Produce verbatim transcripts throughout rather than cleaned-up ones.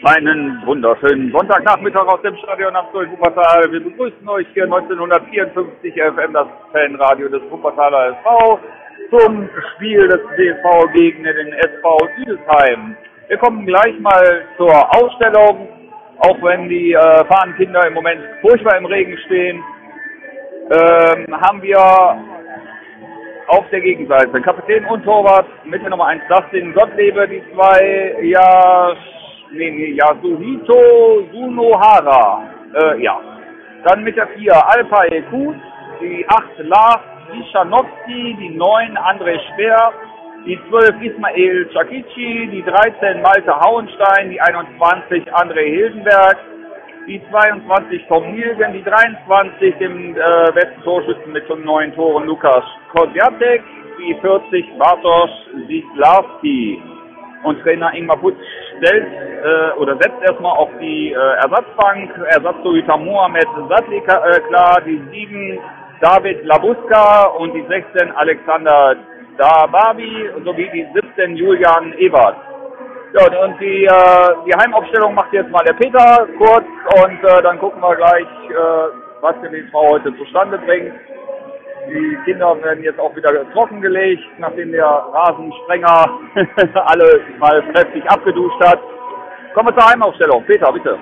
Einen wunderschönen Sonntagnachmittag aus dem Stadion am Wuppertal. Wir begrüßen euch hier neunzehnhundertvierundfünfzig F M, das Fanradio des Wuppertaler S V, zum Spiel des D S V gegen den S V Üdesheim. Wir kommen gleich mal zur Ausstellung, auch wenn die äh, Fahnenkinder im Moment furchtbar im Regen stehen, ähm, haben wir auf der Gegenseite Kapitän und Torwart mit der Nummer eins Dustin Gottlebe, die zwei ja nee, nee, Yasuhito Sunohara, äh, ja. Dann mit der vier Alpay Kus, die acht Lars Ischanowski, die neun André Speer, die zwölf Ismail Chakici, die dreizehn Malte Hauenstein, die einundzwanzig André Hildenberg, die zweiundzwanzig Tom Nielgen, die dreiundzwanzig dem äh, besten Torschützen mit schon neun Toren Lukas Kozjatek, die vierzig Bartosz Zislarski. Und Trainer Ingmar Putz stellt äh, oder setzt erstmal auf die äh, Ersatzbank, Ersatztorhüter Mohamed Sadli äh, klar, die sieben David Labuska und die sechzehn Alexander Dababi sowie die siebzehn Julian Ebert. Ja, und die, äh, die Heimaufstellung macht jetzt mal der Peter kurz und äh, dann gucken wir gleich, äh, was der D S V heute zustande bringt. Die Kinder werden jetzt auch wieder trockengelegt, nachdem der Rasensprenger alle mal kräftig abgeduscht hat. Kommen wir zur Heimaufstellung. Peter, bitte.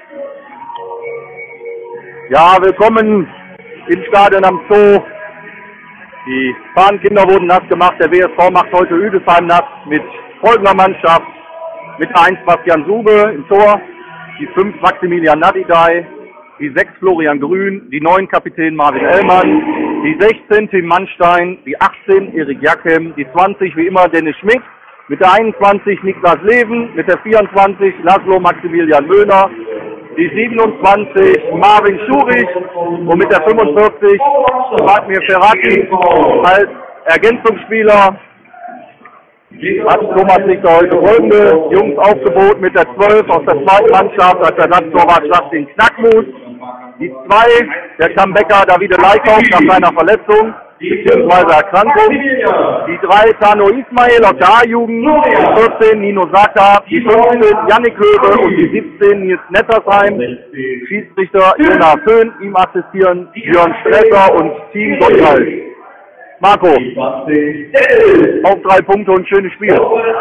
Ja, willkommen im Stadion am Zoo. Die Fahnenkinder wurden nass gemacht. Der W S V macht heute Üdesheim nass mit folgender Mannschaft. Mit der eins Bastian Sube im Tor, die fünf Maximilian Nadidai, die sechs Florian Grün, die neun Kapitän Marvin Ellmann, die sechzehn Tim Mannstein, die achtzehn Erik Jackem, die zwanzig wie immer Dennis Schmidt, mit der einundzwanzig Niklas Leven, mit der vierundzwanzig Laszlo Maximilian Möhner, die siebenundzwanzig Marvin Schurich und mit der fünfundvierzig Vladimir Ferrati als Ergänzungsspieler. Hat Thomas Richter heute folgende Jungs aufgeboten mit der zwölf aus der zweiten Mannschaft als Ersatztorwart Justin Knackmus. Die zwei, der Comebacker Davide Leikauf nach seiner Verletzung bzw. Erkrankung. Die drei Tano Ismail aus der A-Jugend, die vierzehn Nino Saka, die fünfzehn Yannick Höbe und die siebzehn Nils Nettersheim. Schiedsrichter Jonas Höhn, ihm assistieren Björn Stresser und Team Gottwald. Marco, auf drei Punkte und ein schönes Spiel.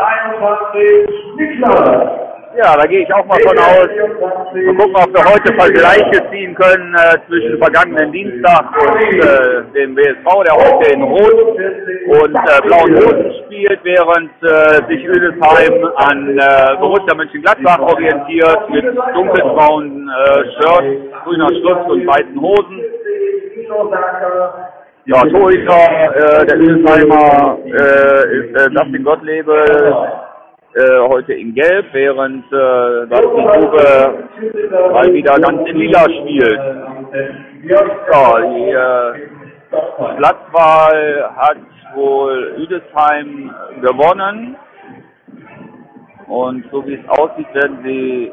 Ja, da gehe ich auch mal von aus. Wir gucken, ob wir heute Vergleiche ziehen können äh, zwischen vergangenen Dienstag und äh, dem W S V, der heute in Rot und äh, blauen Hosen spielt, während äh, sich Üdesheim an äh, Borussia Mönchengladbach orientiert mit dunkelbraunen äh, Shirts, grüner Schrift und weißen Hosen. Ja, Torhüter, äh, der Üdesheimer äh, ist äh, Dustin Gottlebe äh, heute in Gelb, während äh, Dustin Grube mal wieder ganz in Lila spielt. Ja, die äh, Platzwahl hat wohl Üdesheim gewonnen. Und so wie es aussieht, werden sie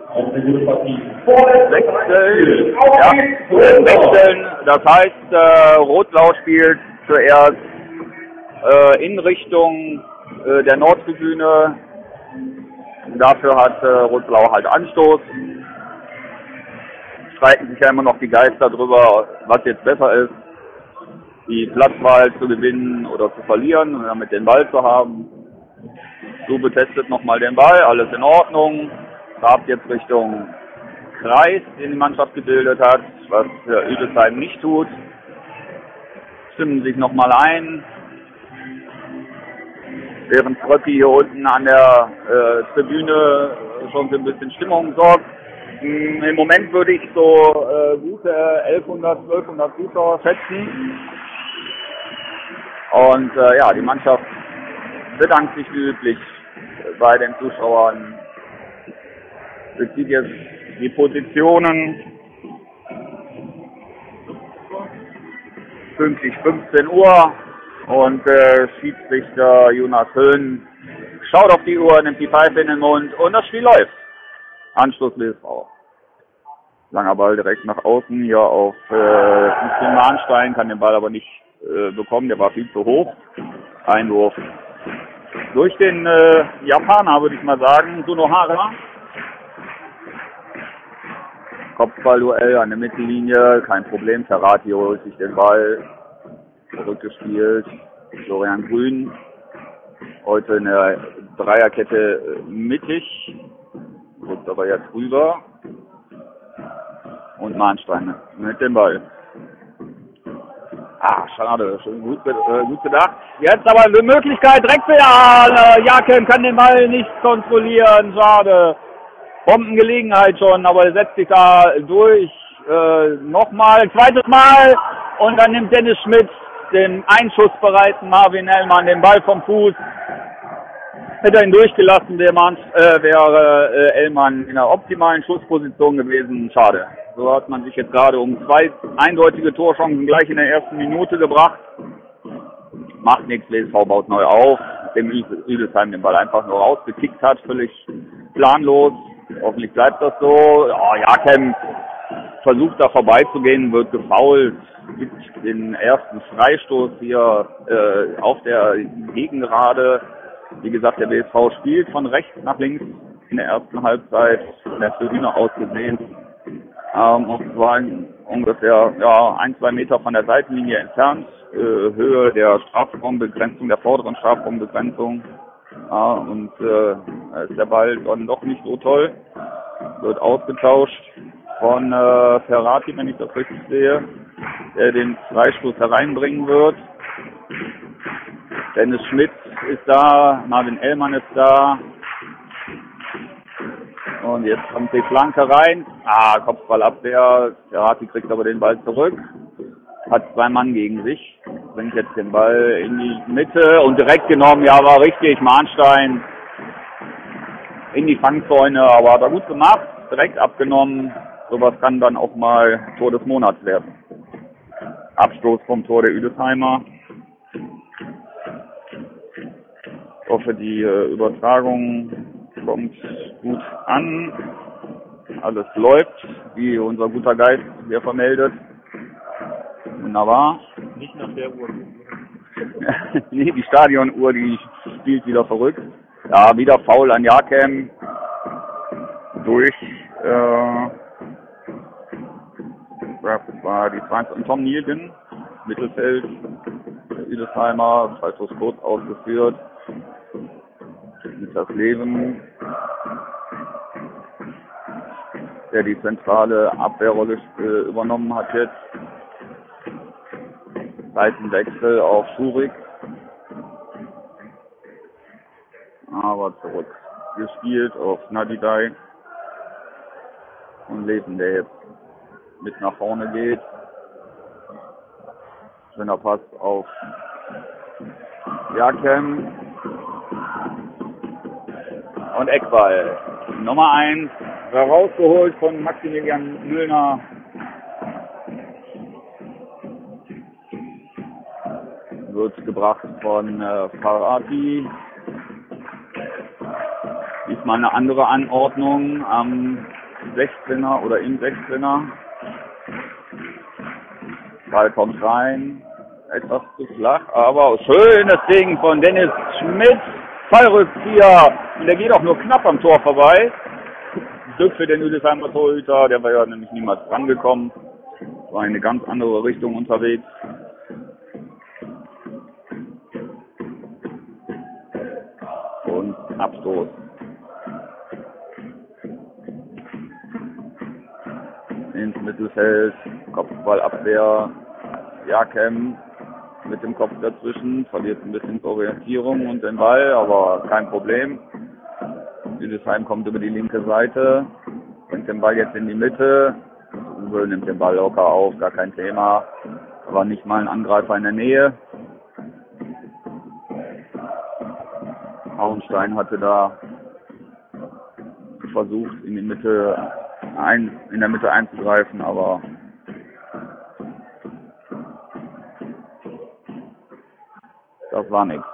wechseln. Ja, werden wechseln. Das heißt, äh, Rot-Blau spielt zuerst äh, in Richtung äh, der Nordtribüne. Dafür hat äh, Rot-Blau halt Anstoß. Streiten sich ja immer noch die Geister drüber, was jetzt besser ist. Die Platzwahl zu gewinnen oder zu verlieren und damit den Ball zu haben. Sube testet nochmal den Ball, alles in Ordnung. Trabt jetzt Richtung Kreis, den die Mannschaft gebildet hat, was Üdesheim nicht tut. Stimmen sich nochmal ein. Während Fröcki hier unten an der äh, Tribüne schon für ein bisschen Stimmung sorgt. Im Moment würde ich so äh, gute elfhundert, zwölfhundert Zuschauer schätzen. Und äh, ja, die Mannschaft bedankt sich wie üblich bei den Zuschauern. Bezieht jetzt die Positionen. Pünktlich fünfzehn Uhr und äh, Schiedsrichter Jonas Höhn schaut auf die Uhr, nimmt die Pfeife in den Mund und das Spiel läuft. Anschluss W S V. Langer Ball direkt nach außen hier auf äh, Tim Mahnstein, kann den Ball aber nicht äh, bekommen, der war viel zu hoch. Einwurf durch den äh, Japaner, würde ich mal sagen, Sunohara. Kopfballduell an der Mittellinie, kein Problem. Ferrati holt sich den Ball, zurückgespielt. Florian Grün, heute in der Dreierkette mittig, rückt aber jetzt rüber. Und Mahnstein mit dem Ball. Ah, schade, schon gut, äh, gut gedacht. Jetzt aber eine Möglichkeit, direkt wieder. Jakem kann den Ball nicht kontrollieren, schade. Bombengelegenheit schon, aber er setzt sich da durch. Äh, Nochmal, zweites Mal. Und dann nimmt Dennis Schmidt den einschussbereiten Marvin Ellmann den Ball vom Fuß. Hätte er ihn durchgelassen, der Mann, äh, wäre äh, Ellmann in einer optimalen Schussposition gewesen. Schade. So hat man sich jetzt gerade um zwei eindeutige Torchancen gleich in der ersten Minute gebracht. Macht nichts, W S V baut neu auf, dem Rüdesheim den Ball einfach nur rausgekickt hat, völlig planlos. Hoffentlich bleibt das so. Oh, Jakem versucht da vorbeizugehen, wird gefoult, gibt den ersten Freistoß hier äh, auf der Gegengerade. Wie gesagt, der W S V spielt von rechts nach links in der ersten Halbzeit, von der Tribüne aus gesehen. Ähm, und zwar ungefähr ja, ein, zwei Meter von der Seitenlinie entfernt, äh, Höhe der Strafraumbegrenzung, der vorderen Strafraumbegrenzung. Ja, und äh, ist der Ball dann doch nicht so toll. Wird ausgetauscht von äh, Ferrati, wenn ich das richtig sehe, der den Freistoß hereinbringen wird. Dennis Schmidt ist da, Marvin Ellmann ist da. Und jetzt kommt die Flanke rein. Ah, Kopfballabwehr. Ferrati kriegt aber den Ball zurück. Hat zwei Mann gegen sich. Bringt jetzt den Ball in die Mitte und direkt genommen. Ja, war richtig. Mahnstein in die Fangzäune. Aber hat er gut gemacht. Direkt abgenommen. Sowas kann dann auch mal Tor des Monats werden. Abstoß vom Tor der Üdesheimer. Ich hoffe, die äh, Übertragung kommt gut an. Alles läuft, wie unser guter Geist hier vermeldet. Wunderbar. Nicht nach der Uhr. Nee, die Stadionuhr, die spielt wieder verrückt. Ja, wieder Foul an Jakem. Durch, äh, das war die zwanzig und Tom Nielgen. Mittelfeld, Üdesheimer, Freistoß kurz ausgeführt. Das Leben, der die zentrale Abwehrrolle äh, übernommen hat jetzt. Seitenwechsel auf Schurig. Aber zurück gespielt auf Nadidai. Und Leben, der jetzt mit nach vorne geht. Schöner Pass auf Jakem. Und Eckball. Nummer eins, rausgeholt von Maximilian Müllner. Wird gebracht von äh, Ferrati. Diesmal eine andere Anordnung am sechzehner oder im sechzehner. Ball kommt rein. Etwas zu flach, aber schönes Ding von Dennis Schmidt. Fallrückzieher. Und der geht auch nur knapp am Tor vorbei. Glück für den Üdesheimer Torhüter, der war ja nämlich niemals rangekommen. War in eine ganz andere Richtung unterwegs. Und Abstoß. Ins Mittelfeld, Kopfballabwehr, Jakem mit dem Kopf dazwischen, verliert ein bisschen Orientierung und den Ball, aber kein Problem. Üdesheim kommt über die linke Seite, bringt den Ball jetzt in die Mitte. Uwe nimmt den Ball locker auf, gar kein Thema. War nicht mal ein Angreifer in der Nähe. Hauenstein hatte da versucht, in die Mitte ein, in der Mitte einzugreifen, aber das war nichts.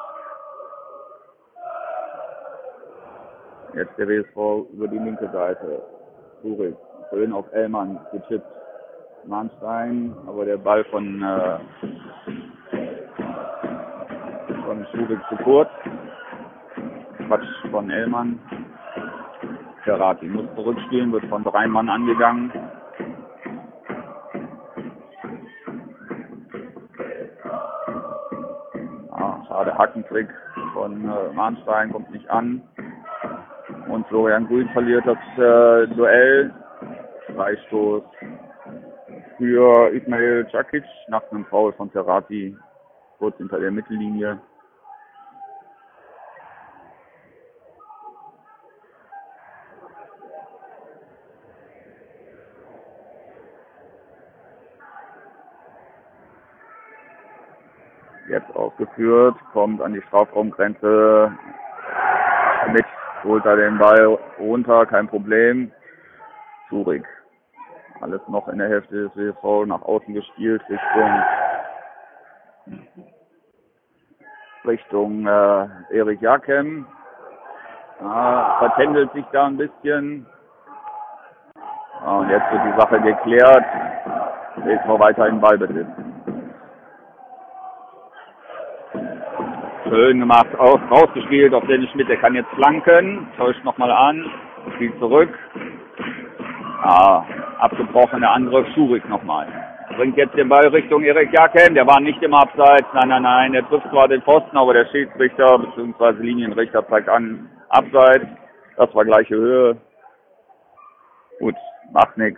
Jetzt der W S V über die linke Seite. Zurück. Schön auf Ellmann gechippt. Mahnstein, aber der Ball von, äh, von Schurig zu kurz. Quatsch von Ellmann. Ferrati muss zurückspielen, wird von drei Mann angegangen. Ja, der Hackentrick von äh, Mahnstein kommt nicht an. Und Florian Grün verliert das äh, Duell. Freistoß für Ismail Čakić nach einem Foul von Ferrati kurz hinter der Mittellinie. Jetzt ausgeführt, kommt an die Strafraumgrenze mit, holt er den Ball runter, kein Problem. Zurich. Alles noch in der Hälfte des W S V nach außen gespielt, Richtung Richtung äh, Erik Jakem. Ah, vertändelt sich da ein bisschen. Ah, und jetzt wird die Sache geklärt. W S V weiter in Ballbesitz. Schön gemacht, aus, rausgespielt auf Dennis Schmidt, der kann jetzt flanken, täuscht nochmal an, spielt zurück. Ah, abgebrochen, der andere Schurig nochmal. Bringt jetzt den Ball Richtung Erik Jakem, der war nicht im Abseits, nein, nein, nein, der trifft zwar den Pfosten, aber der Schiedsrichter bzw. Linienrichter zeigt an, Abseits, das war gleiche Höhe. Gut, macht nichts.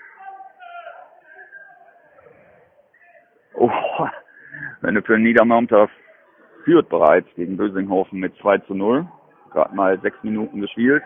Oh, wenn du für Niedermaunter führt bereits gegen Bösinghofen mit zwei zu null. Gerade mal sechs Minuten gespielt.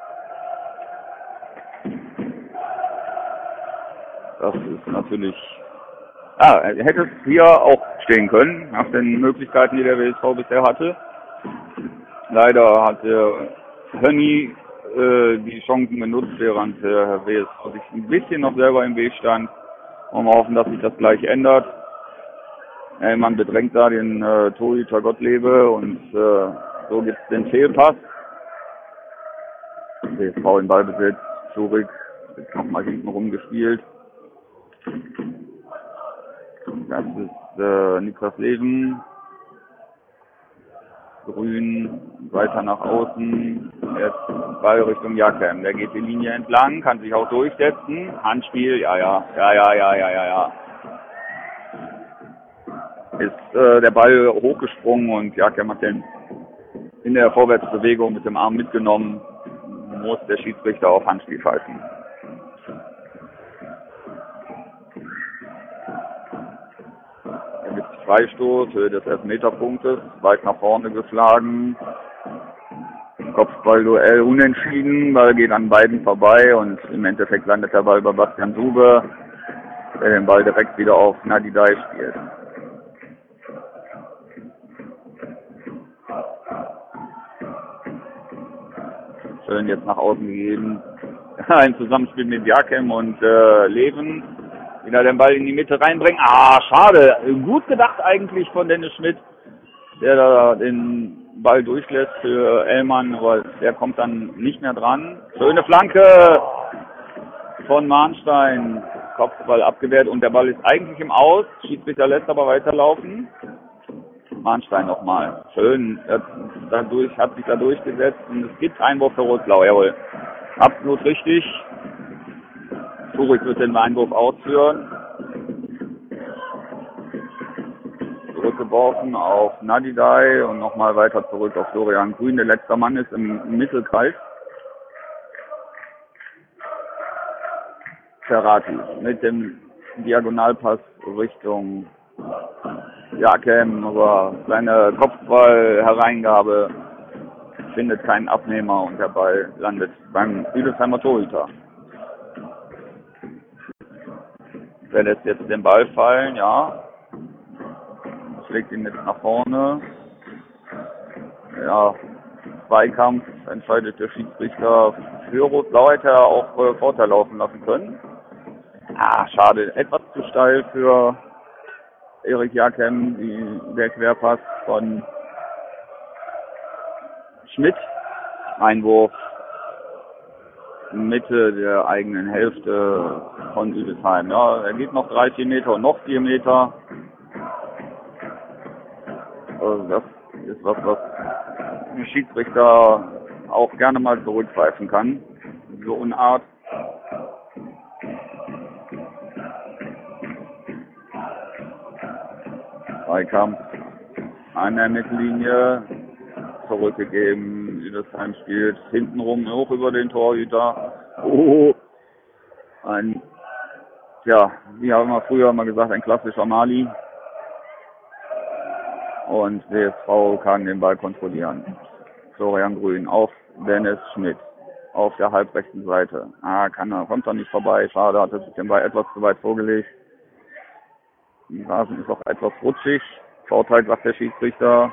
Das ist natürlich... Ah, er hätte es hier auch stehen können, nach den Möglichkeiten, die der W S V bisher hatte. Leider hat der Hönni äh, die Chancen genutzt, während der W S V sich ein bisschen noch selber im Weg stand. Und wir hoffen, dass sich das gleich ändert. Man bedrängt da den äh, Torhüter Gottlebe und äh, so gibt es den Fehlpass. W S V in Ballbesitz, Zurich, jetzt nochmal hinten rumgespielt. Das ist äh, Niklas Leven. Grün, weiter nach außen, jetzt Ball Richtung Jakem. Der geht die Linie entlang, kann sich auch durchsetzen. Handspiel, ja, ja, ja, ja, ja, ja, ja, ja. Ist äh, der Ball hochgesprungen und Jakem hat den in der Vorwärtsbewegung mit dem Arm mitgenommen, muss der Schiedsrichter auf Handspiel pfeifen. Er gibt Freistoß Höhe des Elfmeterpunktes, weit nach vorne geschlagen. Kopfballduell unentschieden, Ball geht an beiden vorbei und im Endeffekt landet der Ball bei Bastian Sube, der den Ball direkt wieder auf Nadidai spielt. Schön jetzt nach außen gegeben. Ein Zusammenspiel mit Jakem und äh, Leven. Wieder den Ball in die Mitte reinbringen. Ah, schade. Gut gedacht eigentlich von Dennis Schmidt, der da den Ball durchlässt für Ellmann, aber der kommt dann nicht mehr dran. Schöne Flanke von Mahnstein. Kopfball abgewehrt und der Ball ist eigentlich im Aus. Schiedsrichter lässt aber weiterlaufen. Mahnstein nochmal. Schön, dadurch, hat sich da durchgesetzt und es gibt Einwurf für Rot-Blau, jawohl. Absolut richtig. Zurich wird den Einwurf ausführen. Zurückgeworfen auf Nadidai und nochmal weiter zurück auf Florian Grün. Der letzte Mann ist im Mittelkreis. Ferrati mit dem Diagonalpass Richtung Jakem, aber seine Kopfball-Hereingabe findet keinen Abnehmer und der Ball landet beim Hildesheimer Torhüter. Der lässt jetzt den Ball fallen, ja. Schlägt ihn jetzt nach vorne. Ja, Zweikampf entscheidet der Schiedsrichter für Rot-Blau, hätte er auch äh, Vorteil laufen lassen können. Ah, schade. Etwas zu steil für Erik Jakem, die, der Querpass von Schmidt. Einwurf Mitte der eigenen Hälfte von Hildesheim. Ja, er geht noch drei, vier Meter und noch vier Meter. Also das ist was, was ein Schiedsrichter auch gerne mal zurückpfeifen kann. So eine Art. Zweikampf an der Mittellinie zurückgegeben. Üdesheim spielt hintenrum hoch über den Torhüter. Oh, ein, ja, wie haben wir früher mal gesagt, ein klassischer Mali. Und W S V kann den Ball kontrollieren. Florian Grün auf Dennis Schmidt auf der halbrechten Seite. Ah, kann er, kommt er nicht vorbei. Schade, hat er sich den Ball etwas zu weit vorgelegt. Der Rasen ist auch etwas rutschig. Vorteil, sagt der Schiedsrichter.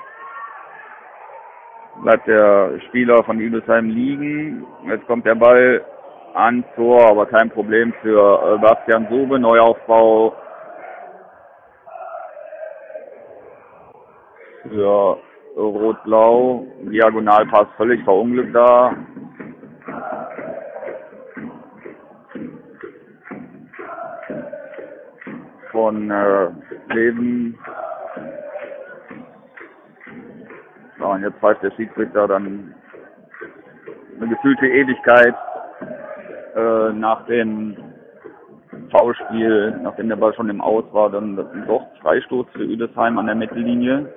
Bleibt der Spieler von Üdesheim liegen. Jetzt kommt der Ball ans Tor, aber kein Problem für Bastian Sube. Neuaufbau für Rot-Blau. Diagonalpass völlig verunglückt da. Von äh, Leben. So, und jetzt pfeift der Schiedsrichter dann eine gefühlte Ewigkeit äh, nach dem Foulspiel, nachdem der Ball schon im Aus war, dann doch Freistoß für Üdesheim an der Mittellinie.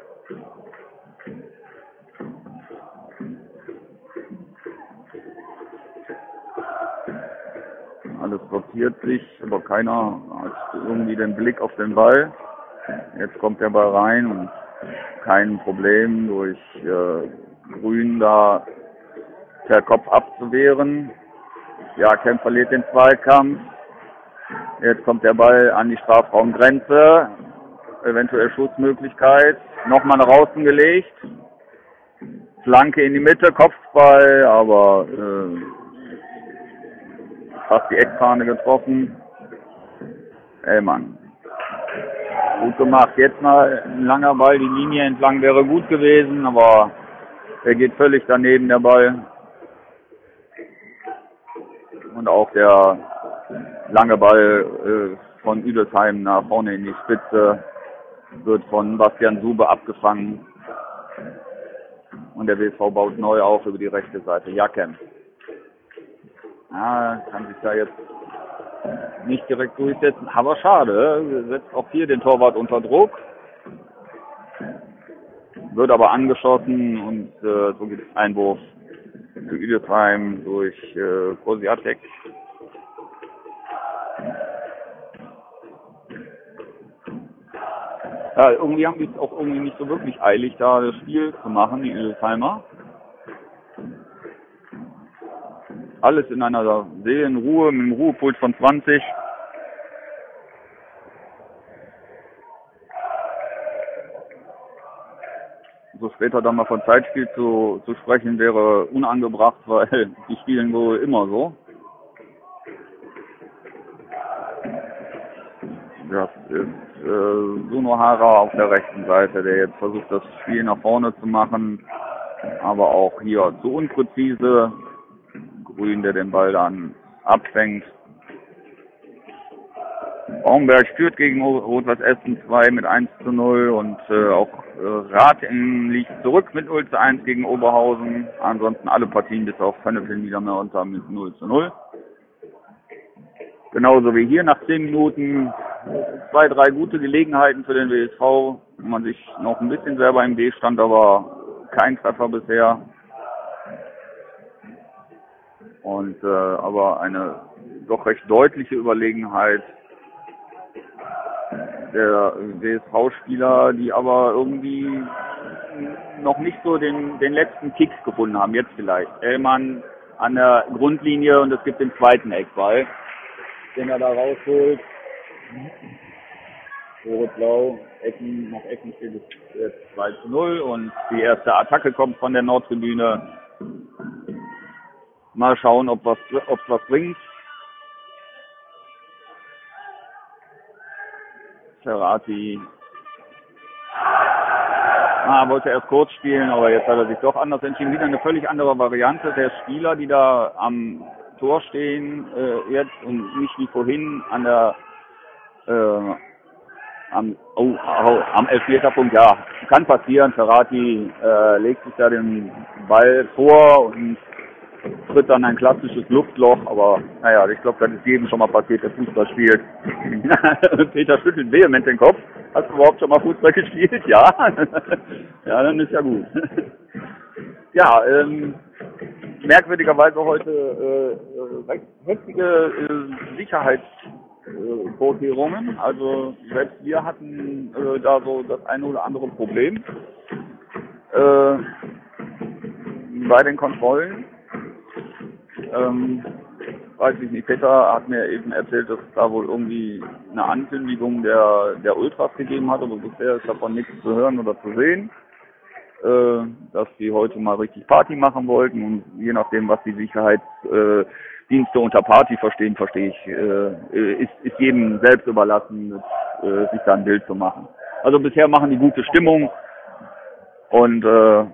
Alles sortiert sich, aber keiner hat irgendwie den Blick auf den Ball. Jetzt kommt der Ball rein und kein Problem durch äh, Grün da per Kopf abzuwehren. Ja, Kemp verliert den Zweikampf. Jetzt kommt der Ball an die Strafraumgrenze. Eventuell Schussmöglichkeit. Nochmal nach außen gelegt. Flanke in die Mitte, Kopfball, aber äh, fast die Eckfahne getroffen. Ellmann. Gut gemacht. Jetzt mal ein langer Ball, die Linie entlang wäre gut gewesen, aber er geht völlig daneben, der Ball. Und auch der lange Ball äh, von Üdesheim nach vorne in die Spitze wird von Bastian Sube abgefangen. Und der W S V baut neu auf über die rechte Seite. Jacken. Ja, kann sich da jetzt nicht direkt durchsetzen, aber schade, setzt auch hier den Torwart unter Druck. Wird aber angeschossen und äh, so gibt es Einwurf für Üdesheim durch äh, Kosiatek. Ja, irgendwie haben die es auch irgendwie nicht so wirklich eilig, da das Spiel zu machen, die Üdesheimer. Alles in einer Seelenruhe, mit einem Ruhepuls von zwanzig. So später dann mal von Zeitspiel zu, zu sprechen, wäre unangebracht, weil die spielen wohl immer so. Das ist äh, Sunohara auf der rechten Seite, der jetzt versucht, das Spiel nach vorne zu machen, aber auch hier zu unpräzise. Grün, der den Ball dann abfängt. Baumberg führt gegen Rot-Weiß Essen zwei mit eins zu null und äh, auch äh, Ratingen liegt zurück mit null zu eins gegen Oberhausen. Ansonsten alle Partien bis auf Hönnefelden wieder mehr unter mit null zu null. Genauso wie hier nach zehn Minuten zwei, drei gute Gelegenheiten für den W S V, wo man sich noch ein bisschen selber im Weg stand, aber kein Treffer bisher. Und äh, aber eine doch recht deutliche Überlegenheit der W S V-Spieler, die aber irgendwie noch nicht so den, den letzten Kick gefunden haben, jetzt vielleicht. Ellmann an der Grundlinie und es gibt den zweiten Eckball, den er da rausholt. Rot-Blau, Ecken, nach Ecken steht es jetzt zwei zu null und die erste Attacke kommt von der Nordtribüne. Mal schauen, ob was, ob es was bringt. Ferrati ah, wollte erst kurz spielen, aber jetzt hat er sich doch anders entschieden. Wieder eine völlig andere Variante der Spieler, die da am Tor stehen äh, jetzt und nicht wie vorhin an der äh, am, oh, oh, am Elfmeterpunkt. Ja, kann passieren. Ferrati äh, legt sich da den Ball vor und tritt dann ein klassisches Luftloch, aber naja, ich glaube, das ist jedem schon mal passiert, der Fußball spielt. Peter schüttelt vehement den Kopf. Hast du überhaupt schon mal Fußball gespielt? Ja. Ja, dann ist ja gut. Ja, ähm, merkwürdigerweise heute äh, recht heftige äh, Sicherheitsvorkehrungen. Also selbst wir hatten äh, da so das eine oder andere Problem äh, bei den Kontrollen. Ähm, weiß ich nicht, Peter hat mir eben erzählt, dass es da wohl irgendwie eine Ankündigung der, der Ultras gegeben hat, aber bisher ist davon nichts zu hören oder zu sehen. Äh, dass die heute mal richtig Party machen wollten und je nachdem, was die Sicherheitsdienste äh, unter Party verstehen, verstehe ich, äh, ist, ist jedem selbst überlassen, mit, äh, sich da ein Bild zu machen. Also bisher machen die gute Stimmung und äh,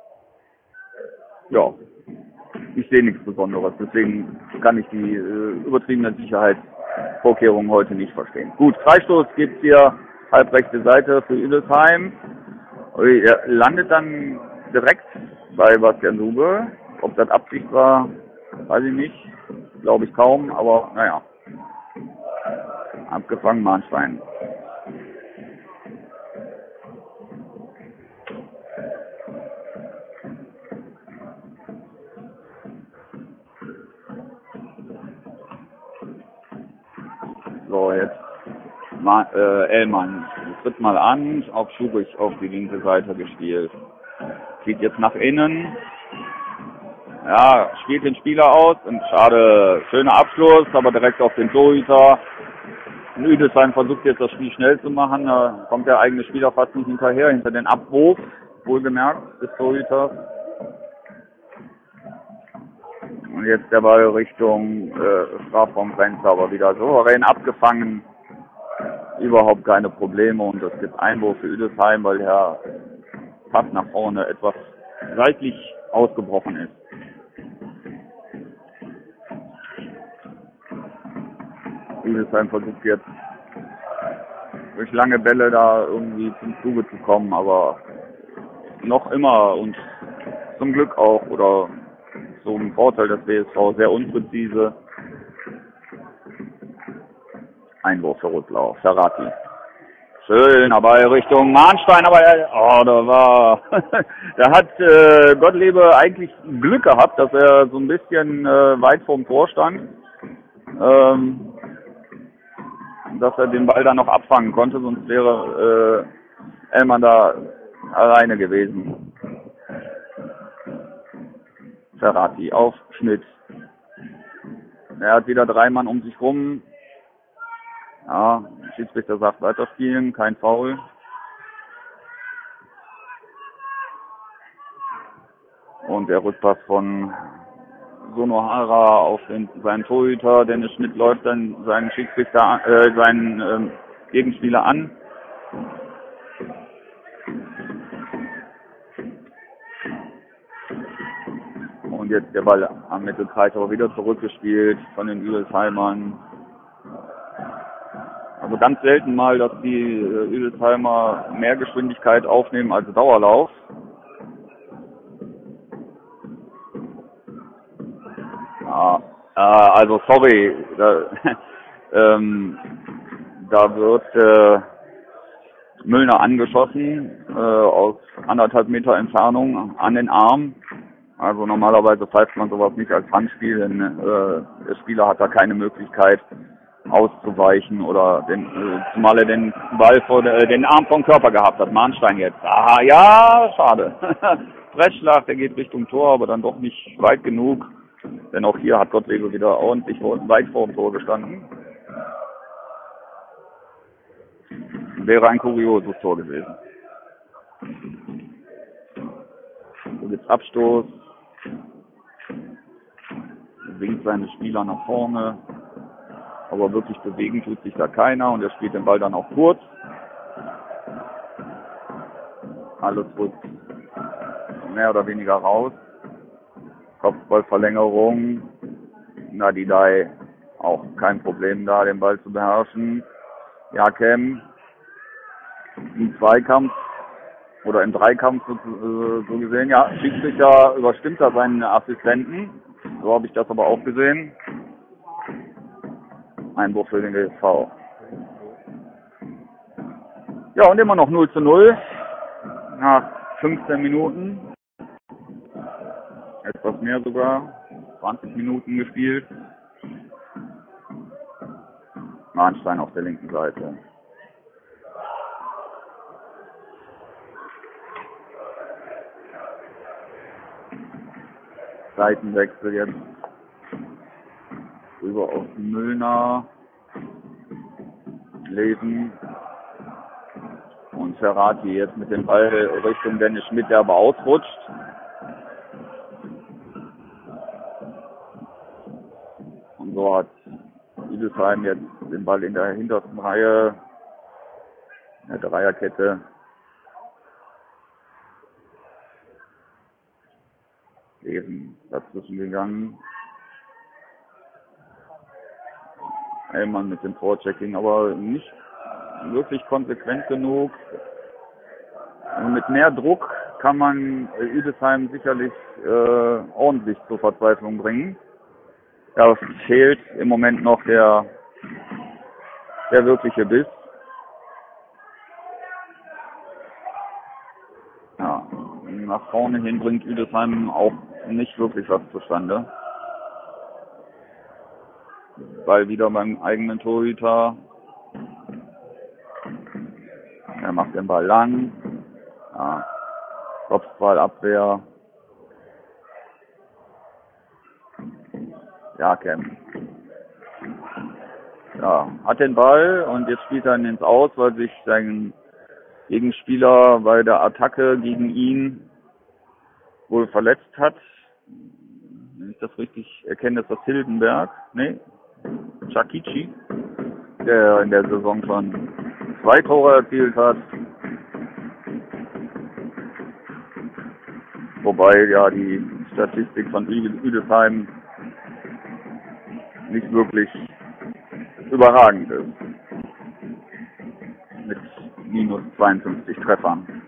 ja, ich sehe nichts Besonderes, deswegen kann ich die äh, übertriebenen Sicherheitsvorkehrungen heute nicht verstehen. Gut, Freistoß gibt's hier, halbrechte Seite für Üdesheim. Er landet dann direkt bei Bastian Sube. Ob das Absicht war, weiß ich nicht. Glaube ich kaum, aber naja. Abgefangen, Mahnstein. So, jetzt Ma äh, Ellmann tritt mal an, auf Schubich auf die linke Seite gespielt. Geht jetzt nach innen. Ja, spielt den Spieler aus und schade, schöner Abschluss, aber direkt auf den Torhüter. Üdesheim versucht jetzt das Spiel schnell zu machen, da kommt der eigene Spieler fast nicht hinterher, hinter den Abwurf, wohlgemerkt, des Torhüters. Und jetzt der Ball Richtung äh, Strafraumgrenze, aber wieder souverän abgefangen. Überhaupt keine Probleme und es gibt Einwurf für Üdesheim, weil der Pass nach vorne etwas seitlich ausgebrochen ist. Üdesheim versucht jetzt durch lange Bälle da irgendwie zum Zuge zu kommen, aber noch immer und zum Glück auch oder zum Vorteil des W S V sehr unpräzise. Einwurf für Rücklauf, Ferrati. Schön, aber Richtung Mahnstein, aber er, oh, da war, da hat äh, Gottliebe eigentlich Glück gehabt, dass er so ein bisschen äh, weit vorm Tor stand, ähm, dass er den Ball dann noch abfangen konnte, sonst wäre äh, Ellmann da alleine gewesen. Ferrati auf Schmidt. Er hat wieder drei Mann um sich rum. Ja, der Schiedsrichter sagt weiterspielen, kein Foul. Und der Rückpass von Sonohara auf den, seinen Torhüter. Dennis Schmidt läuft dann seinen Schiedsrichter, äh, seinen ähm, Gegenspieler an. Und jetzt der Ball am Mittelkreis aber wieder zurückgespielt von den Üdesheimern. Also ganz selten mal, dass die äh, Üdelsheimer mehr Geschwindigkeit aufnehmen als Dauerlauf. Ja, äh, also sorry, da, ähm, da wird äh, Müllner angeschossen äh, aus anderthalb Meter Entfernung an den Arm. Also normalerweise pfeift man sowas nicht als Handspiel, denn äh, der Spieler hat da keine Möglichkeit auszuweichen oder den, äh, zumal er den Ball vor der, den Arm vom Körper gehabt hat. Mahnstein jetzt. Aha, ja, schade. Brettschlag, der geht Richtung Tor, aber dann doch nicht weit genug. Denn auch hier hat Gottliebe wieder ordentlich weit vor dem Tor gestanden. Wäre ein kurioses Tor gewesen. So gibt's Abstoß. Winkt seine Spieler nach vorne. Aber wirklich bewegen tut sich da keiner und er spielt den Ball dann auch kurz. Alles rückt mehr oder weniger raus. Kopfballverlängerung. Nadidai auch kein Problem da, den Ball zu beherrschen. Jakem im Zweikampf oder im Dreikampf so, so gesehen. Ja, Schiedsrichter überstimmt da seinen Assistenten. So habe ich das aber auch gesehen. Einwurf für den W S V. Ja, und immer noch null zu null nach fünfzehn Minuten. Etwas mehr sogar. zwanzig Minuten gespielt. Mahnstein auf der linken Seite. Seitenwechsel jetzt rüber auf Müllner, Lesen und Ferrati jetzt mit dem Ball Richtung Dennis Schmidt, der aber ausrutscht. Und so hat Hildesheim jetzt den Ball in der hintersten Reihe, in der Dreierkette. Lesen dazwischen gegangen. Hellmann mit dem Vorchecking, aber nicht wirklich konsequent genug. Und mit mehr Druck kann man Hildesheim sicherlich äh, ordentlich zur Verzweiflung bringen. Ja, es fehlt im Moment noch der, der wirkliche Biss. Ja, nach vorne hin bringt Hildesheim auch nicht wirklich was zustande. Ball wieder beim eigenen Torhüter. Er macht den Ball lang. Ja, Kopfballabwehr. Ja, Kem. Ja, hat den Ball und jetzt spielt er ihn ins Aus, weil sich sein Gegenspieler bei der Attacke gegen ihn wohl verletzt hat. Wenn ich das richtig erkenne, ist das Hildenberg. Nee, Chakichi, der in der Saison schon zwei Tore erzielt hat. Wobei ja die Statistik von Hildesheim nicht wirklich überragend ist. Mit minus zweiundfünfzig Treffern.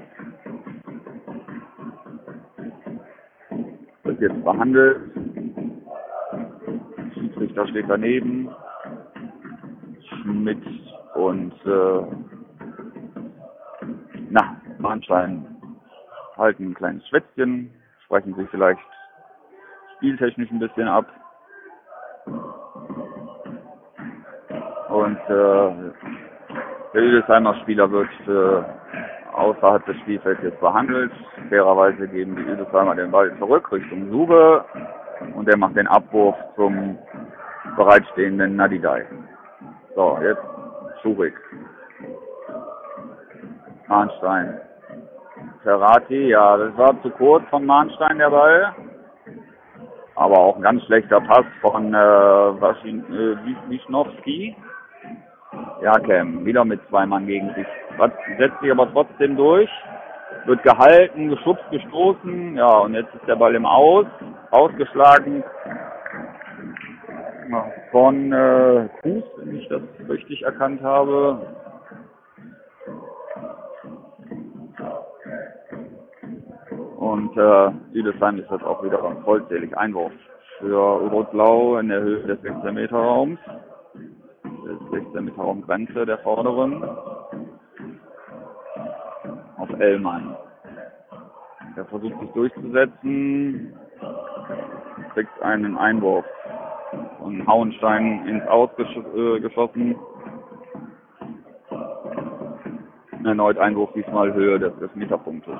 Wird jetzt behandelt. Schiedsrichter steht daneben. Schmidt und äh, na, Mahnstein halten ein kleines Schwätzchen, sprechen sich vielleicht spieltechnisch ein bisschen ab. Und äh, der Hildesheimer Spieler wird äh, außerhalb des Spielfelds jetzt behandelt. Fairerweise geben die Hildesheimer den Ball zurück Richtung Sube und der macht den Abwurf zum bereitstehenden Nadidai. So, jetzt Schurik. Mahnstein. Ferrati, ja, das war zu kurz von Mahnstein der Ball. Aber auch ein ganz schlechter Pass von äh, Waschin, äh, Wischnowski. Ja, Cam, wieder mit zwei Mann gegen sich. Setzt sich aber trotzdem durch. Wird gehalten, geschubst, gestoßen. Ja, und jetzt ist der Ball im Aus. Ausgeschlagen von äh, Kuss, wenn ich das richtig erkannt habe. Und äh, Hildesheim ist das auch wieder vollzählig Einwurf für Rot-Blau in der Höhe des sechzehn Meter Raums. sechzehn Meter Raumgrenze der vorderen. Auf Ellmann. Der versucht sich durchzusetzen. Kriegt einen Einwurf von Hauenstein ins Aus gesch- äh, geschossen. Erneut Einwurf, diesmal Höhe des Meterpunktes.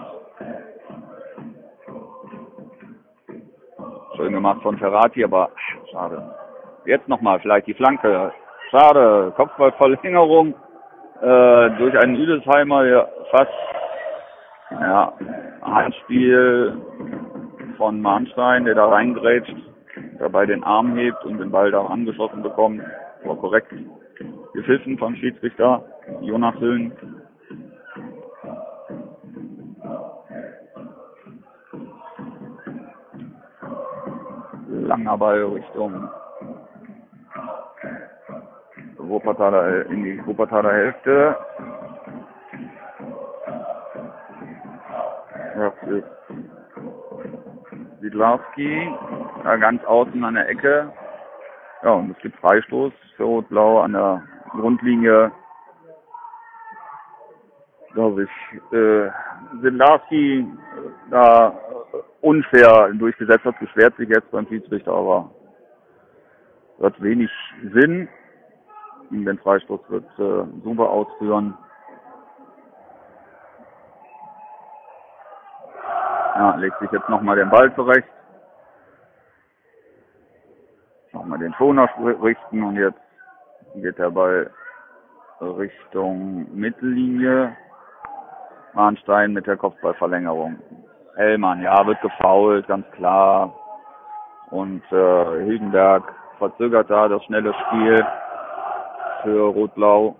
Schön gemacht von Ferrati, aber schade. Jetzt nochmal vielleicht die Flanke. Schade, Kopfballverlängerung äh, durch einen Hildesheimer, ja, fast ja, Handspiel von Mahnstein, der da reingrätscht, dabei den Arm hebt und den Ball da angeschossen bekommt. War korrekt gepfiffen vom Schiedsrichter Jonas Hüllen. Langer Ball Richtung Wuppertaler, in die Wuppertaler Hälfte. Das ist Widlawski, da ganz außen an der Ecke. Ja, und es gibt Freistoß für Rot-Blau an der Grundlinie glaube ich, äh, Sedlarski da unfair durchgesetzt hat, beschwert sich jetzt beim Schiedsrichter, aber hat wenig Sinn. Den Freistoß wird äh, super ausführen. Ja, legt sich jetzt nochmal den Ball zurecht. Nochmal den Schoner richten und jetzt geht der Ball Richtung Mittellinie. Mahnstein mit der Kopfballverlängerung. Hellmann, ja, wird gefoult, ganz klar. Und äh, Hildenberg verzögert da das schnelle Spiel für Rot-Blau.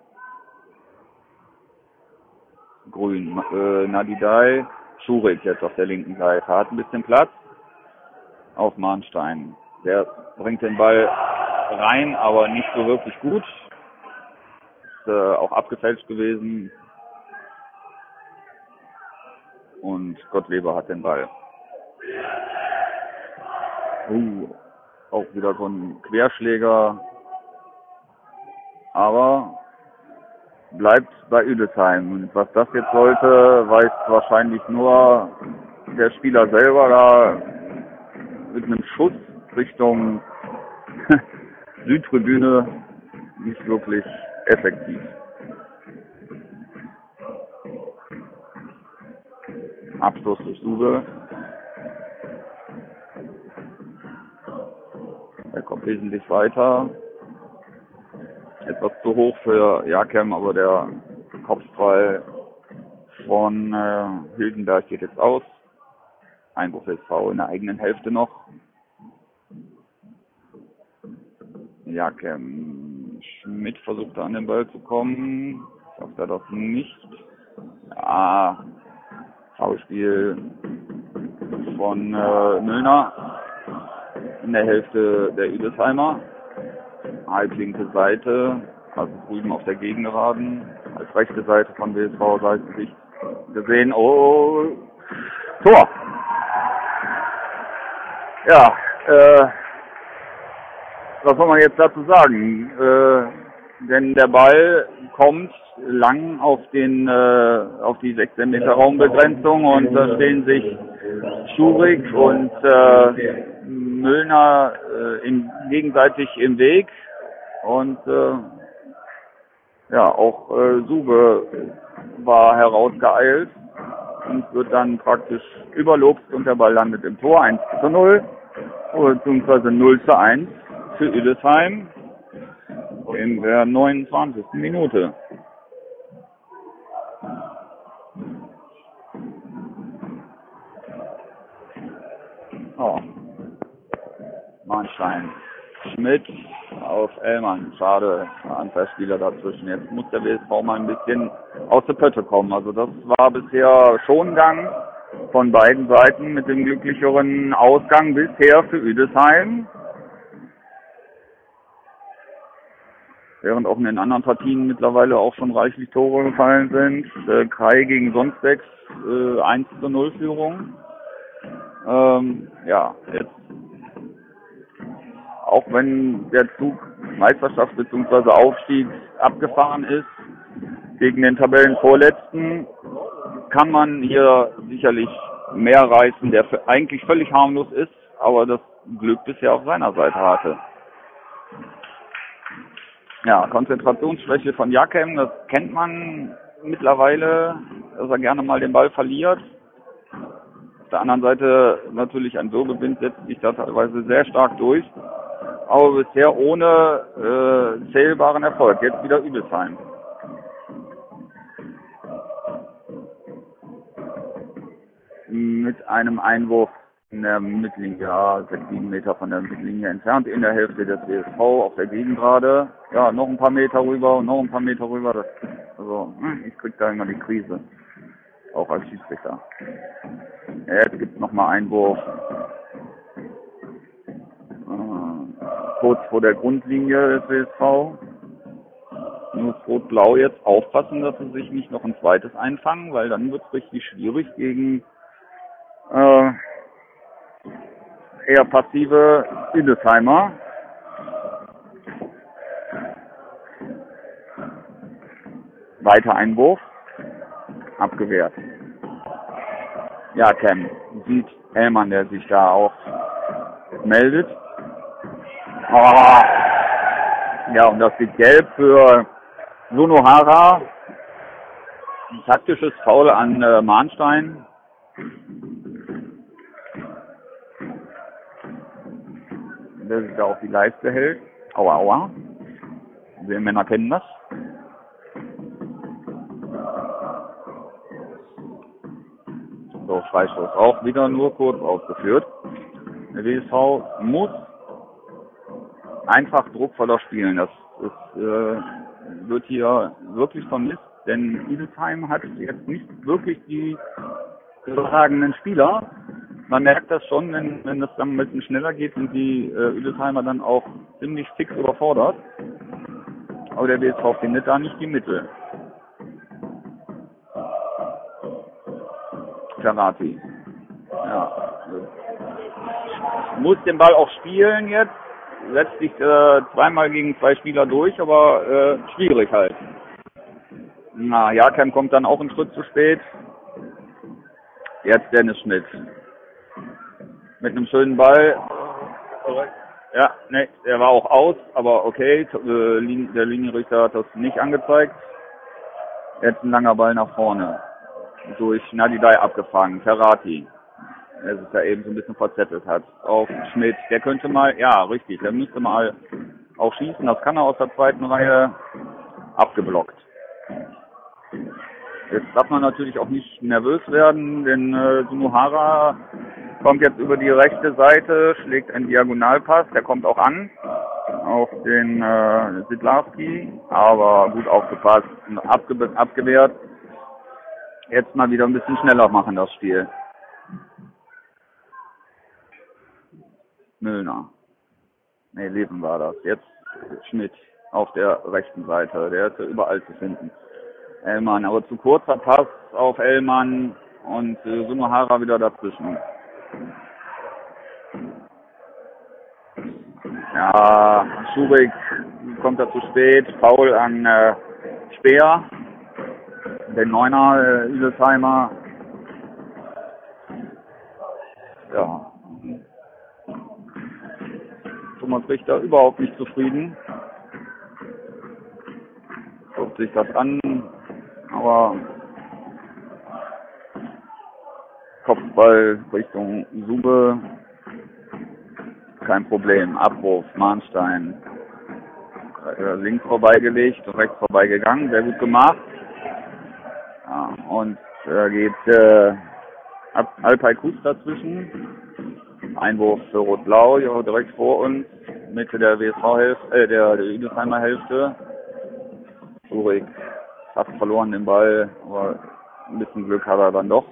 Grün. Äh, Nadidai, Schurik jetzt auf der linken Seite. Hat ein bisschen Platz auf Mahnstein. Der bringt den Ball rein, aber nicht so wirklich gut. Ist äh, auch abgefälscht gewesen. Und Gottleber hat den Ball. Uh, auch wieder so ein Querschläger. Aber bleibt bei Üdesheim. Und was das jetzt sollte, weiß wahrscheinlich nur der Spieler selber da mit einem Schuss Richtung Südtribüne nicht wirklich effektiv. Abschluss durch Sube. Er kommt wesentlich weiter. Etwas zu hoch für Jakem, aber der Kopfball von äh, Hildenberg geht jetzt aus. Einwurf S V in der eigenen Hälfte noch. Jakem Schmidt versucht an den Ball zu kommen. Schafft er das nicht. Ja, Foulspiel von äh, Müllner in der Hälfte der Üdesheimer. Halblinke Seite, also drüben auf der Gegengeraden, als rechte Seite von W S V-Seite sich gesehen. Oh, Tor! Ja, äh, was soll man jetzt dazu sagen? Äh, denn der Ball kommt lang auf den äh, auf die sechzehn Meter Raumbegrenzung und da stehen sich Schurik und äh, Müllner äh, in, gegenseitig im Weg und äh, ja, auch äh, Sube war herausgeeilt und wird dann praktisch überlupft und der Ball landet im Tor eins zu null beziehungsweise null zu eins für Üdesheim in der neunundzwanzigsten Minute. Oh. Mahnstein. Schmidt auf Ellmann. Schade, Anfallspieler dazwischen. Jetzt muss der W S V mal ein bisschen aus der Pötte kommen. Also das war bisher Schongang von beiden Seiten mit dem glücklicheren Ausgang bisher für Üdesheim. Während auch in den anderen Partien mittlerweile auch schon reichlich Tore gefallen sind. Äh, Kai gegen Sonsbeck, äh, eins zu null Führung. Ähm, ja, jetzt auch wenn der Zug Meisterschaft bzw. Aufstieg abgefahren ist gegen den Tabellenvorletzten, kann man hier sicherlich mehr reißen, der eigentlich völlig harmlos ist, aber das Glück bisher auf seiner Seite hatte. Ja, Konzentrationsschwäche von Jakem, das kennt man mittlerweile, dass er gerne mal den Ball verliert. Auf der anderen Seite natürlich ein Wirbelwind setzt sich da teilweise sehr stark durch, aber bisher ohne äh, zählbaren Erfolg. Jetzt wieder Üdesheim. Mit einem Einwurf in der Mittellinie, ja, sechs, sieben Meter von der Mittellinie entfernt, in der Hälfte des W S V, auf der Gegengrade. Ja, noch ein paar Meter rüber und noch ein paar Meter rüber. Das, also, ich krieg da immer die Krise. Auch als Schiedsrichter. Ja, jetzt gibt's nochmal Einwurf. Äh, kurz vor der Grundlinie des W S V. Muss Rot-Blau jetzt aufpassen, dass sie sich nicht noch ein zweites einfangen, weil dann wird's richtig schwierig gegen äh, eher passive Üdesheimer. Weiter Einwurf. abgewehrt. Ja, Cam sieht Ellmann, der sich da auch meldet. Oh. Ja, und das wird gelb für Sunohara. Ein taktisches Foul an äh, Mahnstein. Der sich da auf die Leiste hält. Aua, aua. Wir Männer kennen das. So, Freistoß auch wieder nur kurz ausgeführt. Der W S V muss einfach druckvoller spielen. Das ist, äh, wird hier wirklich vermisst, denn Idelsheim hat jetzt nicht wirklich die überragenden Spieler. Man merkt das schon, wenn, wenn es dann ein bisschen schneller geht, sind die äh, Idesheimer dann auch ziemlich fix überfordert. Aber der W S V findet da nicht die Mittel. Ferrati. Ja. Muss den Ball auch spielen jetzt. Setzt sich äh, zweimal gegen zwei Spieler durch, aber äh, schwierig halt. Na, Jakem kommt dann auch einen Schritt zu spät. Jetzt Dennis Schmidt. Mit einem schönen Ball. Ja, ne, der war auch aus, aber okay. Der Linienrichter hat das nicht angezeigt. Jetzt ein langer Ball nach vorne. Durch Nadidai abgefangen. Ferrati. Der sich da eben so ein bisschen verzettelt hat. Auf Schmidt. Der könnte mal, ja, richtig, der müsste mal auch schießen. Das kann er aus der zweiten Reihe. Abgeblockt. Jetzt darf man natürlich auch nicht nervös werden, denn äh, Sunohara kommt jetzt über die rechte Seite, schlägt einen Diagonalpass, der kommt auch an auf den äh, Sidlarski, aber gut aufgepasst und abge abgewehrt. Jetzt mal wieder ein bisschen schneller machen das Spiel. Müllner. Ne, Leben war das. Jetzt Schmidt auf der rechten Seite, der ist ja überall zu finden. Ellmann, aber zu kurzer Pass auf Ellmann und äh, Sunohara wieder dazwischen. Ja, Schurig kommt da zu spät, Foul an äh, Speer, den Neuner äh, Idelsheimer. Ja. Thomas Richter überhaupt nicht zufrieden. Guckt sich das an, aber Kopfball Richtung Sube, kein Problem. Abruf, Mahnstein, äh, links vorbeigelegt, rechts vorbeigegangen, sehr gut gemacht. Ja, und da äh, geht äh, Alpay Kus dazwischen. Einwurf für Rot-Blau, ja, direkt vor uns, Mitte der W S V-Hälfte, äh, der, der Idelsheimer Hälfte. Schurig fast verloren den Ball, aber ein bisschen Glück hat er dann doch.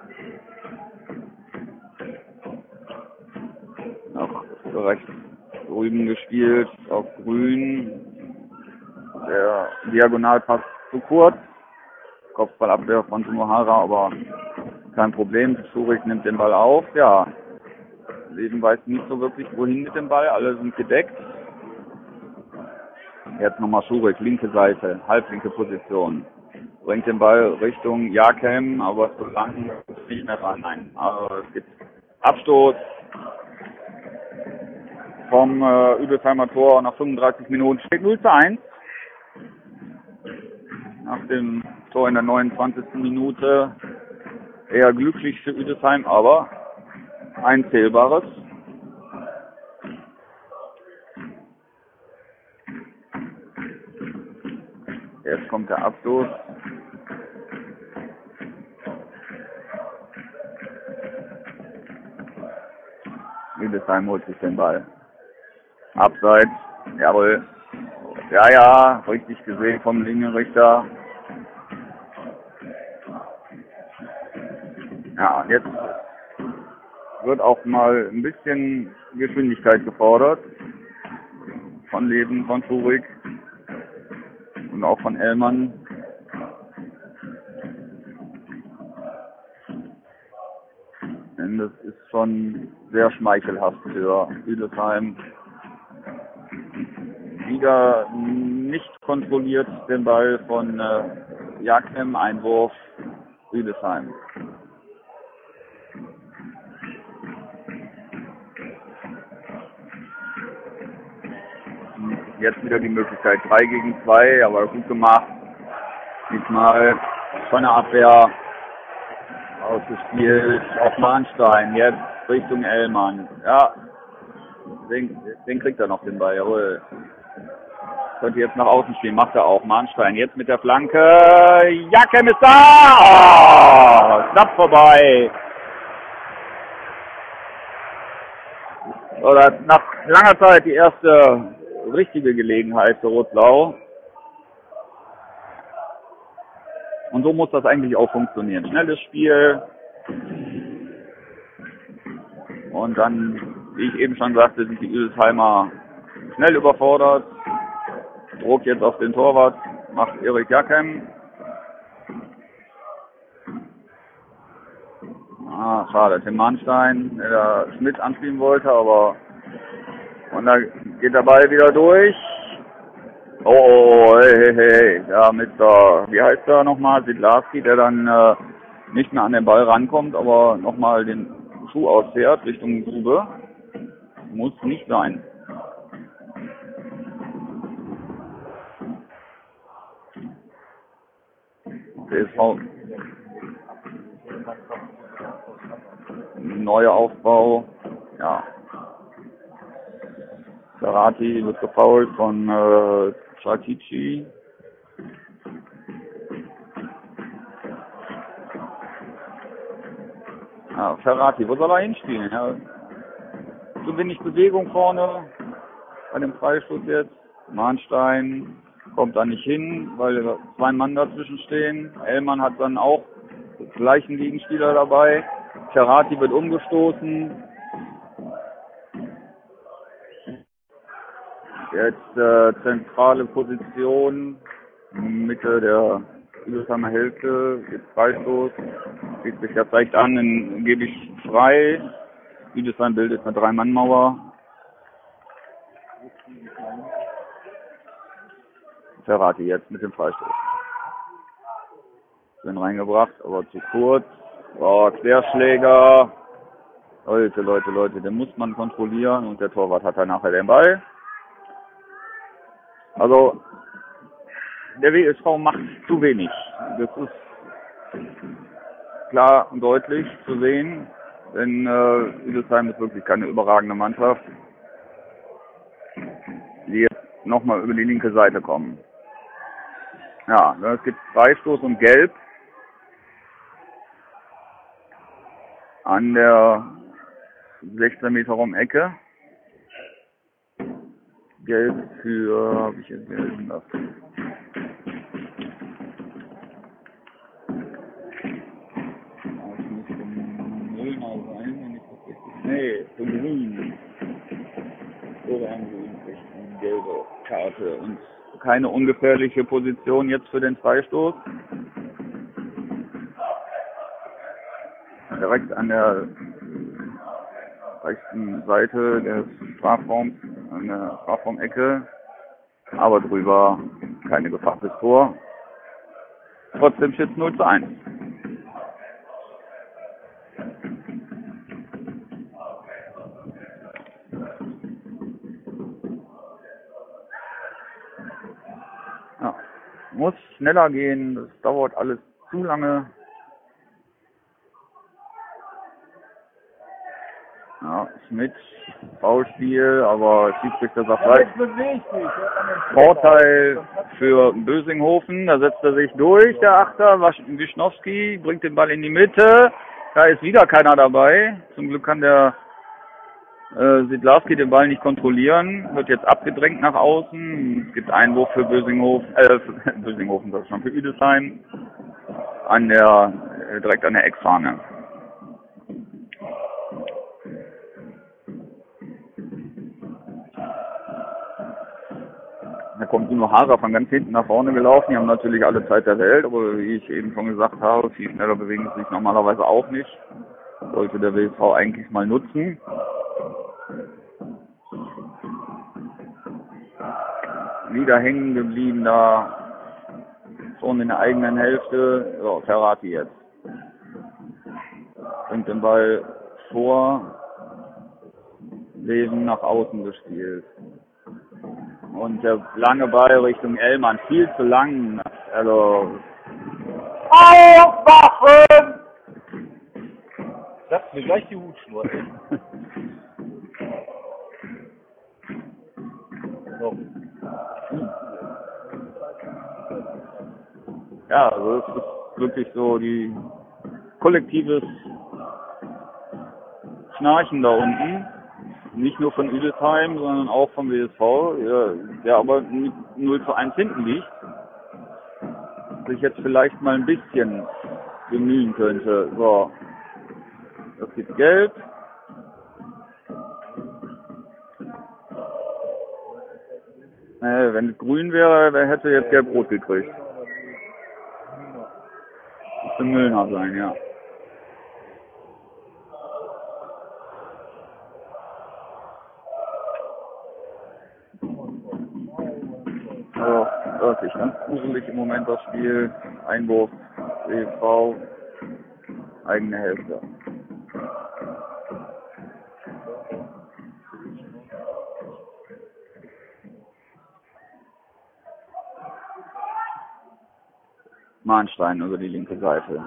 Noch rechts drüben gespielt, auf Grün. Der Diagonalpass zu kurz. Kopfballabwehr von Sunohara, aber kein Problem. Schurig nimmt den Ball auf, ja. Leben weiß nicht so wirklich, wohin mit dem Ball. Alle sind gedeckt. Jetzt nochmal Schurig, linke Seite, halblinke Position. Bringt den Ball Richtung Jakem, aber so lang ist nicht mehr dran. Nein, also es gibt Abstoß vom äh, Üdelsheimer Tor nach fünfunddreißig Minuten. Steht null zu eins. Nach dem Tor in der neunundzwanzigsten Minute. Eher glücklich für Üdesheim, aber ein zählbares. Jetzt kommt der Abstoß. Üdesheim holt sich den Ball. Abseits, jawohl. Ja, ja, richtig gesehen vom Linienrichter. Ja, jetzt wird auch mal ein bisschen Geschwindigkeit gefordert. Von Leben, von Schurig und auch von Ellmann. Denn das ist schon sehr schmeichelhaft für Üdesheim. Wieder nicht kontrolliert den Ball von äh, Jakem, Einwurf Rüdesheim. Jetzt wieder die Möglichkeit drei gegen zwei, aber gut gemacht. Diesmal von der Abwehr ausgespielt auf Mahnstein, jetzt Richtung Ellmann. Ja, den, den kriegt er noch den Ball, jawohl. Könnte jetzt nach außen spielen, macht er auch. Mahnstein jetzt mit der Flanke. Jakem ist da! Oh, knapp vorbei. Oder nach langer Zeit die erste richtige Gelegenheit für Rot-Blau. Und so muss das eigentlich auch funktionieren. Schnelles Spiel. Und dann, wie ich eben schon sagte, sind die Üdelsheimer schnell überfordert. Druck jetzt auf den Torwart, macht Erik Jakem. Ah, schade, Tim Mahnstein, der Schmidt anspielen wollte, aber und da geht der Ball wieder durch. Oh, hey, hey, hey, ja, mit der, wie heißt der nochmal, Sidlarski, der dann äh, nicht mehr an den Ball rankommt, aber nochmal den Schuh ausfährt Richtung Grube. Muss nicht sein. D S V. Neuer Aufbau. Ja. Ferrati wird gefoult von äh, Chatici. Ja, Ferrati, wo soll er hinspielen? Ja. Zu wenig Bewegung vorne bei dem Freistoß jetzt. Mahnstein kommt da nicht hin, weil zwei Mann dazwischen stehen. Ellmann hat dann auch den gleichen Gegenspieler dabei. Ferrati wird umgestoßen. Jetzt äh, zentrale Position, Mitte der Üdelsheimer Hälfte, jetzt Freistoß. Sieht sich ja vielleicht an, dann gebe ich frei. Üdesheim bildet eine Drei-Mann-Mauer. Ferrati jetzt mit dem Freistoß. Bin reingebracht, aber zu kurz. Oh, Querschläger. Leute, Leute, Leute, den muss man kontrollieren und der Torwart hat dann nachher den Ball. Also, der W S V macht zu wenig. Das ist klar und deutlich zu sehen, denn äh, Üdesheim ist wirklich keine überragende Mannschaft, die jetzt nochmal über die linke Seite kommen. Ja, es gibt Freistoß und Gelb an der sechzehn Meter Raum Ecke. Gelb für, habe ich jetzt gelesen lassen. Das müsste Müllner sein, wenn ich das richtig. Nee, für Grün. Oder haben sie eine gelbe Karte und keine ungefährliche Position jetzt für den Freistoß. Direkt an der rechten Seite des Strafraums, an der Strafraumecke, aber drüber keine Gefahr fürs Tor. Trotzdem steht es null zu eins. Ja, muss schneller gehen, das dauert alles zu lange. Ja, Schmidt, Foulspiel, aber Schiedsrichter sagt gleich Vorteil für Bösinghofen, da setzt er sich durch, der Achter, Wischnowski bringt den Ball in die Mitte, da ist wieder keiner dabei, zum Glück kann der äh, Sidlarski den Ball nicht kontrollieren, wird jetzt abgedrängt nach außen, es gibt Einwurf für Bösinghofen, äh, für Bösinghofen, das ist schon für Üdesheim, an der, äh, direkt an der Eckfahne. Da kommt nur Hara von ganz hinten nach vorne gelaufen. Die haben natürlich alle Zeit der Welt, aber wie ich eben schon gesagt habe, viel schneller bewegen sie sich normalerweise auch nicht. Sollte der W S V eigentlich mal nutzen. Wieder hängen geblieben da, schon in der eigenen Hälfte. So, Ferrati jetzt. bringt den Ball vor, Leven nach außen gespielt. Und der lange Ball Richtung Ellmann, viel zu lang. Also aufwachen! Das ist mir gleich die Hutschnur. So. Ja, also es ist wirklich so die kollektives Schnarchen da unten. Nicht nur von Üdesheim, sondern auch vom W S V, der aber mit null zu eins hinten liegt. Sich jetzt vielleicht mal ein bisschen bemühen könnte. So, das gibt Gelb. Äh, wenn es grün wäre, der hätte jetzt Gelb-Rot gekriegt. Müsste Müllner sein, ja. Also, wirklich ganz gruselig im Moment das Spiel. Einwurf, W S V, eigene Hälfte. Mahnstein über die linke Seite.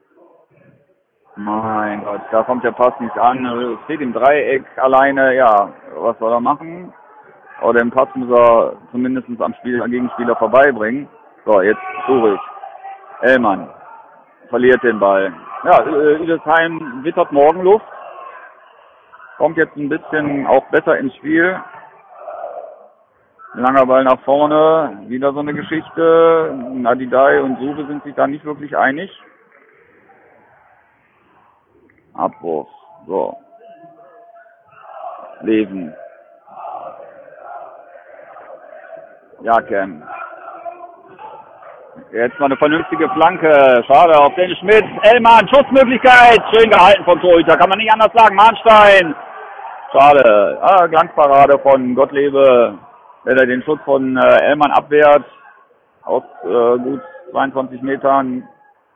Mein Gott, da kommt der Pass nicht an. Steht im Dreieck alleine, ja, was soll er machen? Aber den Pass muss er zumindest am Spiel, am Gegenspieler vorbeibringen. So, jetzt Zurich. Ellmann verliert den Ball. Ja, Üdesheim wittert Morgenluft. Kommt jetzt ein bisschen auch besser ins Spiel. Langer Ball nach vorne, wieder so eine Geschichte. Nadidai und Suve sind sich da nicht wirklich einig. Abwurf, so. Leven. Jaken. Jetzt mal eine vernünftige Flanke. Schade auf den Schmidt. Ellmann, Schussmöglichkeit. Schön gehalten vom Torhüter. Kann man nicht anders sagen. Mahnstein. Schade. Ah, Glanzparade von Gottlebe. Wenn er den Schuss von äh, Ellmann abwehrt. Aus äh, gut zweiundzwanzig Metern.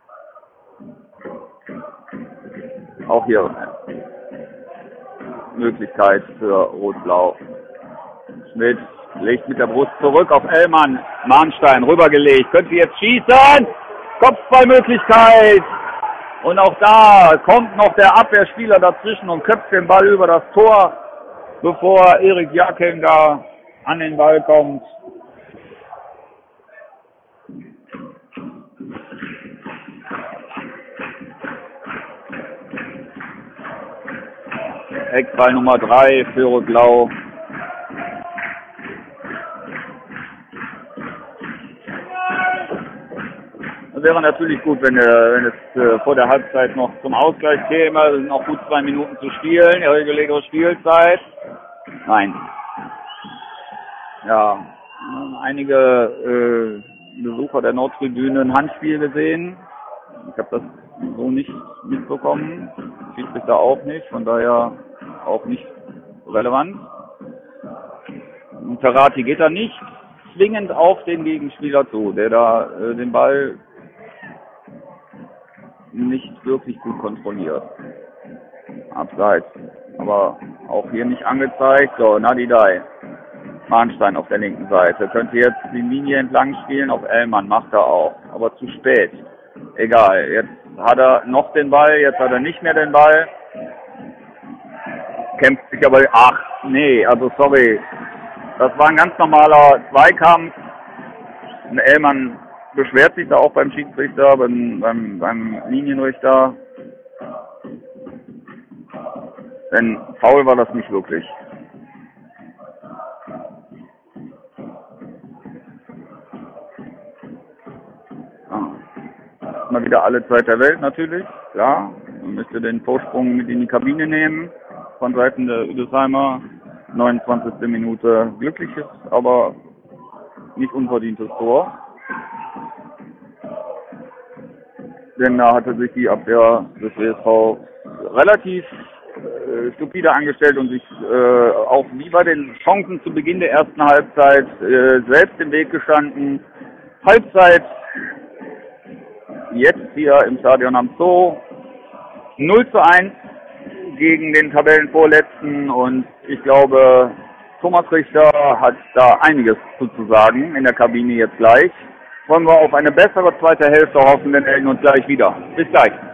Auch hier Möglichkeit für Rot-Blau. Schmidt legt mit der Brust zurück auf Ellmann. Mahnstein rübergelegt. Könnte jetzt schießen. Kopfballmöglichkeit. Und auch da kommt noch der Abwehrspieler dazwischen und köpft den Ball über das Tor, bevor Erik Jaken da an den Ball kommt. Eckball Nummer drei für Rot-Blau. Das wäre natürlich gut, wenn, wenn es äh, vor der Halbzeit noch zum Ausgleich käme. Es sind noch gut zwei Minuten zu spielen, die reguläre Spielzeit. Nein. Ja, einige äh, Besucher der Nordtribüne ein Handspiel gesehen. Ich habe das so nicht mitbekommen. Schiedsrichter auch nicht, von daher auch nicht relevant. Ferrati geht da nicht zwingend auf den Gegenspieler zu, der da äh, den Ball nicht wirklich gut kontrolliert. Abseits, aber auch hier nicht angezeigt. So, Nadidai. Mahnstein auf der linken Seite. Könnte jetzt die Linie entlang spielen auf Ellmann, macht er auch. Aber zu spät. Egal, jetzt hat er noch den Ball, jetzt hat er nicht mehr den Ball. Kämpft sich aber, ach, nee, also sorry. Das war ein ganz normaler Zweikampf. Und Ellmann beschwert sich da auch beim Schiedsrichter, beim, beim, beim Linienrichter. Denn faul war das nicht wirklich. Mal wieder alle Zeit der Welt natürlich, klar. Man möchte den Vorsprung mit in die Kabine nehmen von Seiten der Üdesheimer. neunundzwanzigste Minute glückliches, aber nicht unverdientes Tor. Denn da hatte sich die Abwehr des W S V relativ äh, stupide angestellt und sich äh, auch wie bei den Chancen zu Beginn der ersten Halbzeit äh, selbst im Weg gestanden. Halbzeit jetzt hier im Stadion am Zoo. null zu eins gegen den Tabellenvorletzten und ich glaube, Thomas Richter hat da einiges zuzusagen in der Kabine jetzt gleich. Wollen wir auf eine bessere zweite Hälfte hoffen, denn wir melden uns gleich wieder. Bis gleich.